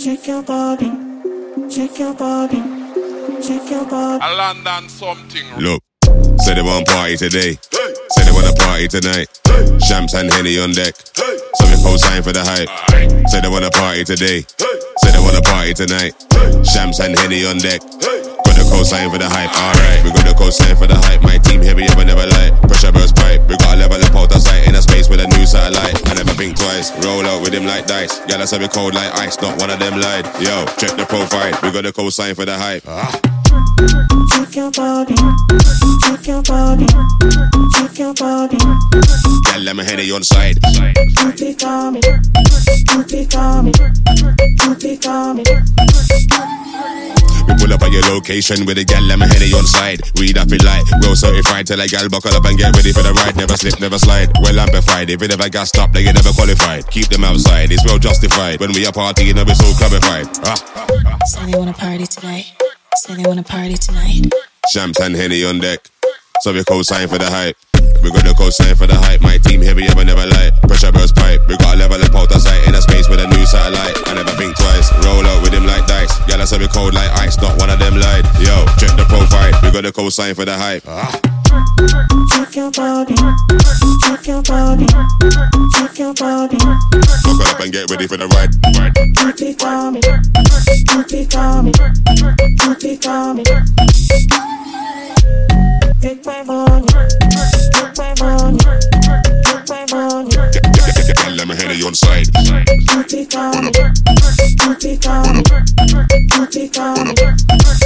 shake your body, shake your body, shake your body. A London something. Look, say they want party today. Say they wanna party tonight. Shams and Henny on deck. So we co-sign for the hype. Say they wanna party today. Say they wanna party tonight. Shams and Henny on deck. Got the co-sign for the hype. Alright, we got the co-sign for the hype. My team here we ever never light. Pressure burst pipe. We got a level up out of sight in a space with a new satellite. I never think twice. Roll out with him like dice. Yeah, that's how we cold like ice. Not one of them lied. Yo, check the profile. We got the co-sign for the hype. Shake your body, shake your body, shake your body. Girl, let me Henny on side. Booty coming, booty coming, booty coming. We pull up at your location with a gal, let me Henny on side. Weed up it light, well certified till a gal buckle up and get ready for the ride. Never slip, never slide, well amplified. If it never got stopped, then you never qualified. Keep them outside, it's well justified. When we are partying, it's so clubbified. Say they wanna party tonight. Say they wanna party tonight. Shams and Henny on deck, so we co-sign for the hype. We got the co-sign for the hype. My team here we ever never light. Pressure burst pipe. We got a level up out of sight in a space with a new satellite. I never think twice. Roll out with him like dice. Yeah, that's how we cold like ice. Not one of them lied. Yo, check the profile. We got the co-sign for the hype. Shake your body, shake your body, shake your body. Buckle up and get ready for the ride. Booty coming, booty coming, booty coming. Take my money, take my money, take my money. Let me Henny on side. Booty coming, booty coming, booty coming.